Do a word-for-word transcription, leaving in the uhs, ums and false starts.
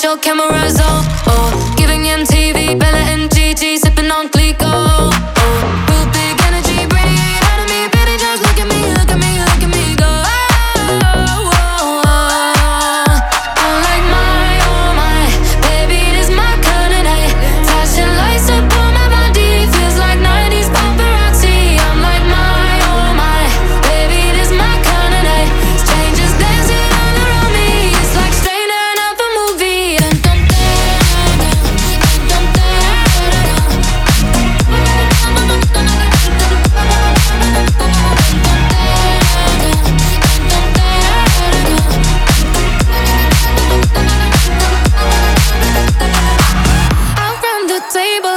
your cameras on, oh. Giving M T V, Bella and Gigi, sipping on Clico, oh. Real big energy, radiate out of me, baby, just look at me, look at me, look at me go, oh, oh, oh. I'm like my, oh my, baby, this my kind of night. Flashing lights up on my body, feels like nineties paparazzi. I'm like my, oh my, baby, this my kind of night. Strangers dancing all around me, it's like straight out of a movie. And dum dum dum around the table.